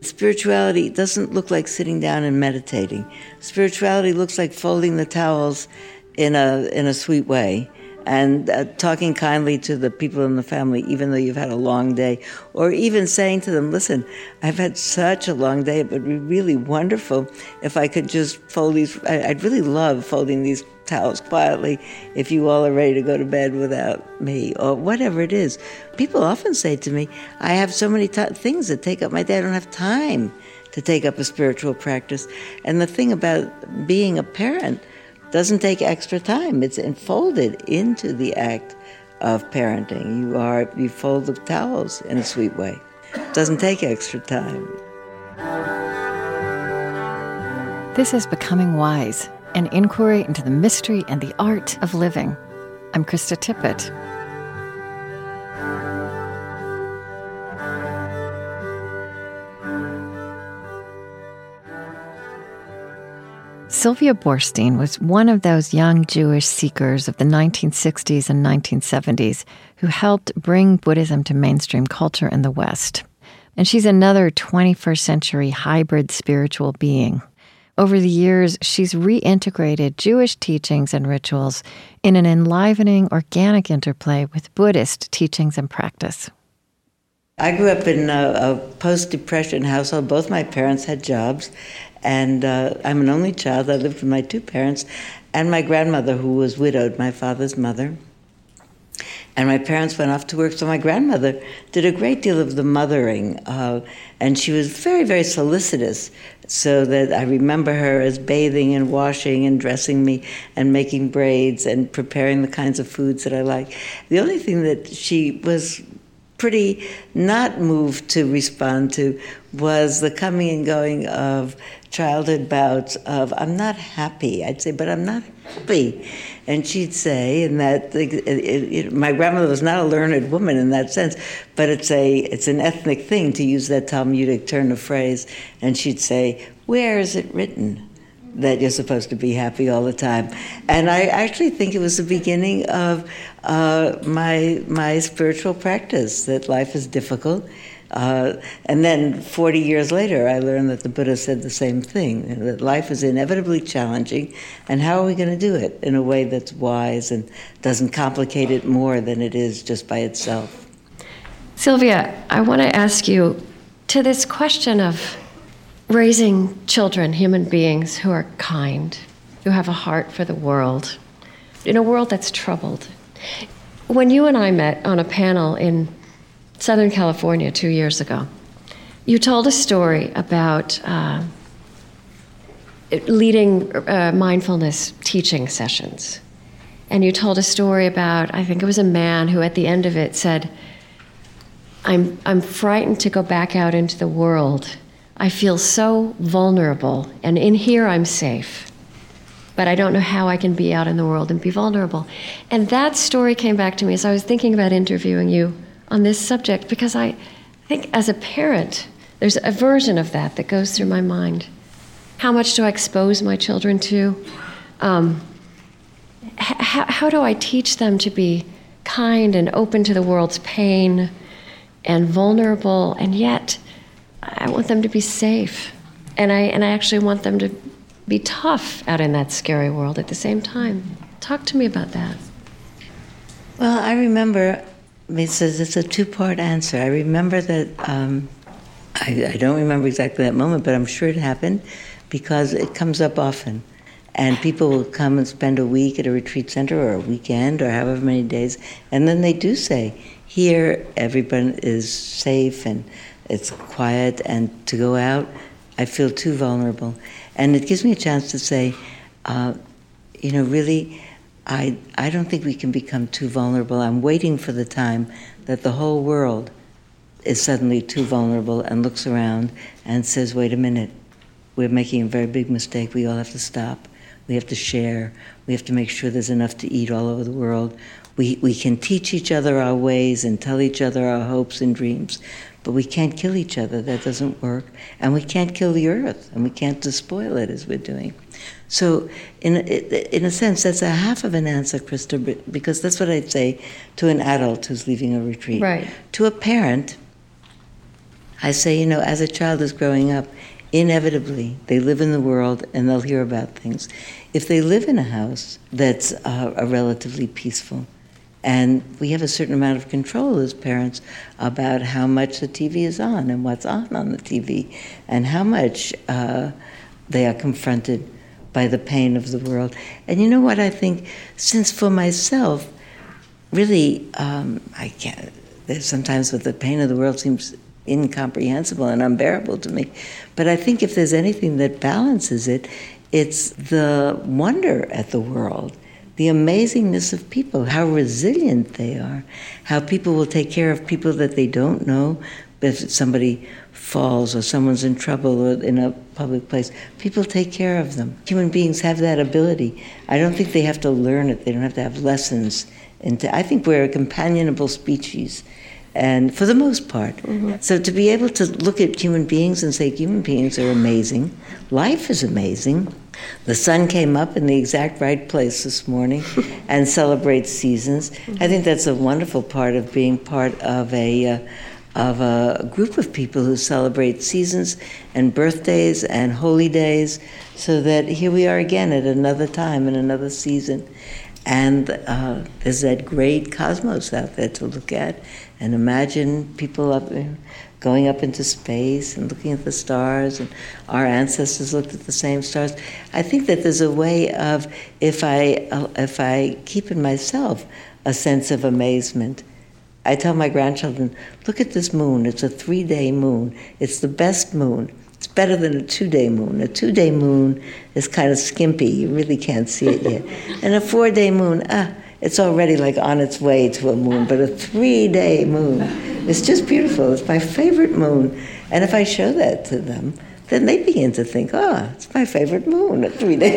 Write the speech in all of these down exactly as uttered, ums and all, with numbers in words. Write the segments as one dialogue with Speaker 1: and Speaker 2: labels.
Speaker 1: Spirituality doesn't look like sitting down and meditating. Spirituality looks like folding the towels in a in a sweet way and uh, talking kindly to the people in the family, even though you've had a long day, or even saying to them, listen, I've had such a long day, it would be really wonderful if I could just fold these, I, I'd really love folding these towels quietly if you all are ready to go to bed without me, or whatever it is. People often say to me, I have so many t- things that take up my day, I don't have time to take up a spiritual practice. And the thing about being a parent doesn't take extra time. It's enfolded into the act of parenting. You are you fold the towels in a sweet way. It doesn't take extra time.
Speaker 2: This is Becoming Wise, an inquiry into the mystery and the art of living. I'm Krista Tippett. Sylvia Boorstein was one of those young Jewish seekers of the nineteen sixties and nineteen seventies who helped bring Buddhism to mainstream culture in the West. And she's another twenty-first century hybrid spiritual being. Over the years, she's reintegrated Jewish teachings and rituals in an enlivening, organic interplay with Buddhist teachings and practice.
Speaker 1: I grew up in a, a post-Depression household. Both my parents had jobs, and uh, I'm an only child. I lived with my two parents and my grandmother, who was widowed, my father's mother. And my parents went off to work, so my grandmother did a great deal of the mothering, uh, and she was very, very solicitous, so that I remember her as bathing and washing and dressing me and making braids and preparing the kinds of foods that I like. The only thing that she was pretty not moved to respond to was the coming and going of childhood bouts of, I'm not happy. I'd say, but I'm not happy. And she'd say, and that it, it, it, my grandmother was not a learned woman in that sense, but it's a it's an ethnic thing to use that Talmudic turn of phrase. And she'd say, where is it written that you're supposed to be happy all the time? And I actually think it was the beginning of uh, my my spiritual practice, that life is difficult. Uh, and then forty years later, I learned that the Buddha said the same thing, that life is inevitably challenging, and how are we going to do it in a way that's wise and doesn't complicate it more than it is just by itself?
Speaker 3: Sylvia, I want to ask you, to this question of raising children, human beings who are kind, who have a heart for the world, in a world that's troubled. When you and I met on a panel in Southern California two years ago, you told a story about uh, leading uh, mindfulness teaching sessions. And you told a story about, I think it was a man who at the end of it said, I'm, I'm frightened to go back out into the world. I feel so vulnerable, and in here I'm safe. But I don't know how I can be out in the world and be vulnerable. And that story came back to me as I was thinking about interviewing you on this subject, because I think as a parent, there's a version of that that goes through my mind. How much do I expose my children to? Um, h- how do I teach them to be kind and open to the world's pain and vulnerable, and yet I want them to be safe. And I and I actually want them to be tough out in that scary world at the same time. Talk to me about that.
Speaker 1: Well, I remember, it's a, it's a two-part answer. I remember that, um, I, I don't remember exactly that moment, but I'm sure it happened because it comes up often. And people will come and spend a week at a retreat center or a weekend or however many days, and then they do say, here everyone is safe and it's quiet, and to go out, I feel too vulnerable. And it gives me a chance to say, uh, you know, really, I I don't think we can become too vulnerable. I'm waiting for the time that the whole world is suddenly too vulnerable and looks around and says, wait a minute, we're making a very big mistake. We all have to stop. We have to share. We have to make sure there's enough to eat all over the world. We we can teach each other our ways and tell each other our hopes and dreams, but we can't kill each other. That doesn't work. And we can't kill the earth, and we can't despoil it as we're doing. So in a, in a sense, that's a half of an answer, Krista, because that's what I'd say to an adult who's leaving a retreat.
Speaker 3: Right.
Speaker 1: To a parent, I say, you know, as a child is growing up, inevitably they live in the world and they'll hear about things. If they live in a house that's uh, a relatively peaceful, and we have a certain amount of control as parents about how much the T V is on and what's on on the T V, and how much uh, they are confronted by the pain of the world. And you know what I think? Since for myself, really, um, I can't, there's sometimes what the pain of the world seems incomprehensible and unbearable to me. But I think if there's anything that balances it, it's the wonder at the world, the amazingness of people, how resilient they are, how people will take care of people that they don't know. If somebody falls or someone's in trouble or in a public place, people take care of them. Human beings have that ability. I don't think they have to learn it. They don't have to have lessons. Into, I think we're a companionable species, and for the most part. Mm-hmm. So to be able to look at human beings and say human beings are amazing, life is amazing. The sun came up in the exact right place this morning and celebrates seasons. Mm-hmm. I think that's a wonderful part of being part of a uh, of a group of people who celebrate seasons and birthdays and holy days, so that here we are again at another time in another season. And uh, there's that great cosmos out there to look at and imagine people up going up into space and looking at the stars, and our ancestors looked at the same stars. I think that there's a way of, if I uh, if I keep in myself a sense of amazement. I tell my grandchildren, look at this moon. It's a three-day moon. It's the best moon. It's better than a two-day moon. A two-day moon is kind of skimpy. You really can't see it yet. And a four-day moon, ah, it's already like on its way to a moon. But a three-day moon is just beautiful. It's my favorite moon. And if I show that to them, then they begin to think, oh, it's my favorite moon, a three-day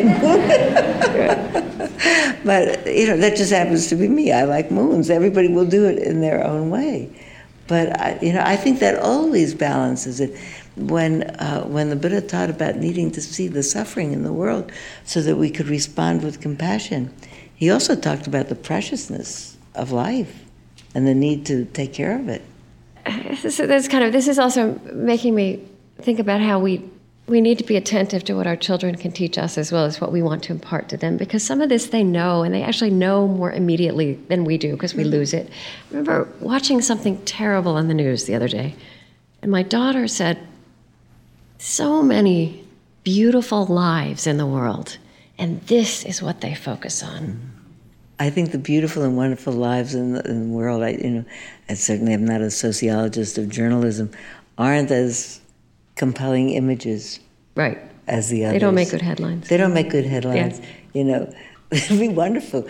Speaker 1: moon. But, you know, that just happens to be me. I like moons. Everybody will do it in their own way. But, I, you know, I think that always balances it. When uh, when the Buddha taught about needing to see the suffering in the world so that we could respond with compassion, he also talked about the preciousness of life and the need to take care of it.
Speaker 3: So that's kind of, this is also making me think about how we we need to be attentive to what our children can teach us as well as what we want to impart to them, because some of this they know, and they actually know more immediately than we do because we lose it. I remember watching something terrible on the news the other day, and my daughter said, so many beautiful lives in the world, and this is what they focus on.
Speaker 1: I think the beautiful and wonderful lives in the, in the world, I, you know, I certainly am not a sociologist of journalism, aren't as compelling images,
Speaker 3: right,
Speaker 1: as the others.
Speaker 3: They don't make good headlines.
Speaker 1: They don't make good headlines.
Speaker 3: Yes.
Speaker 1: You know, it'd be wonderful.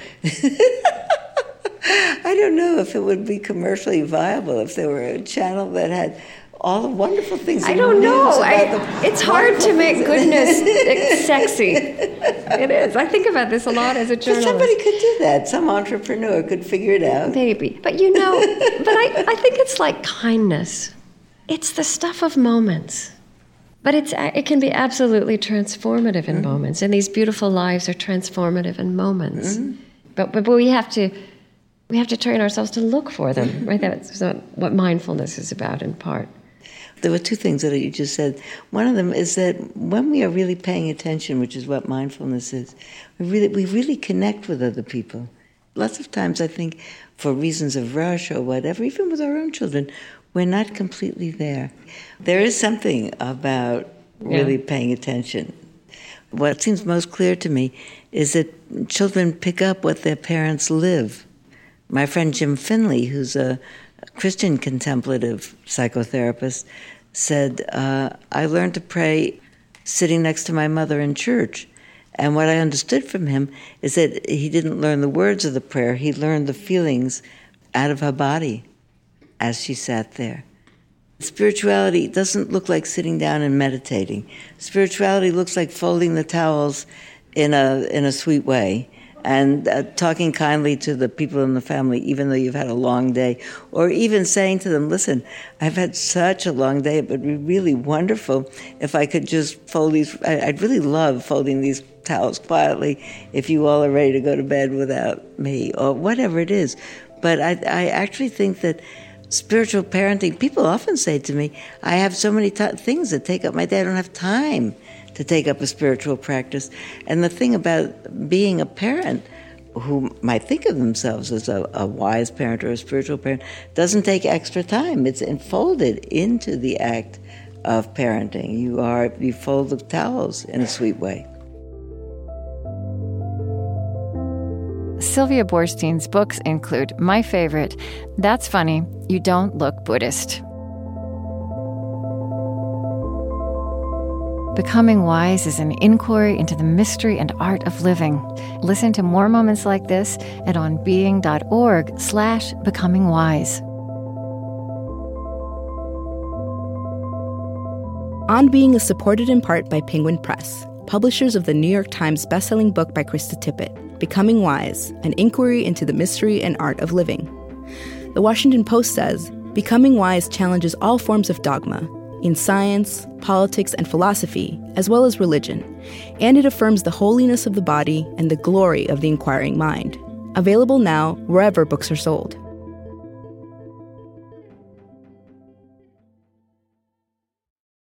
Speaker 1: I don't know if it would be commercially viable if there were a channel that had all the wonderful things.
Speaker 3: I don't know. I, it's hard to make goodness sexy. It is. I think about this a lot as a journalist.
Speaker 1: But somebody could do that. Some entrepreneur could figure it out.
Speaker 3: Maybe. But you know, but I, I think it's like kindness. It's the stuff of moments. But it's it can be absolutely transformative in mm-hmm. moments. And these beautiful lives are transformative in moments. Mm-hmm. But, but we have to we have to train ourselves to look for them. Right? That's what mindfulness is about in part.
Speaker 1: There were two things that you just said. One of them is that when we are really paying attention, which is what mindfulness is, we really we really connect with other people. Lots of times I think for reasons of rush or whatever, even with our own children, we're not completely there. There is something about really yeah. paying attention. What seems most clear to me is that children pick up what their parents live. My friend Jim Finley, who's a Christian contemplative psychotherapist, said, uh, I learned to pray sitting next to my mother in church. And what I understood from him is that he didn't learn the words of the prayer, he learned the feelings out of her body as she sat there. Spirituality doesn't look like sitting down and meditating. Spirituality looks like folding the towels in a in a sweet way and uh, talking kindly to the people in the family, even though you've had a long day, or even saying to them, listen, I've had such a long day, it would be really wonderful if I could just fold these, I'd really love folding these towels quietly if you all are ready to go to bed without me, or whatever it is. But I, I actually think that spiritual parenting, people often say to me, I have so many t- things that take up my day, I don't have time to take up a spiritual practice. And the thing about being a parent who might think of themselves as a, a wise parent or a spiritual parent doesn't take extra time. It's enfolded into the act of parenting. You are, you fold the towels in a sweet way.
Speaker 2: Sylvia Boorstein's books include my favorite, That's Funny, You Don't Look Buddhist. Becoming Wise is an inquiry into the mystery and art of living. Listen to more moments like this at onbeing.org slash becoming wise.
Speaker 4: On Being is supported in part by Penguin Press, publishers of the New York Times bestselling book by Krista Tippett, Becoming Wise, an inquiry into the mystery and art of living. The Washington Post says, Becoming Wise challenges all forms of dogma, in science, politics, and philosophy, as well as religion, and it affirms the holiness of the body and the glory of the inquiring mind. Available now wherever books are sold.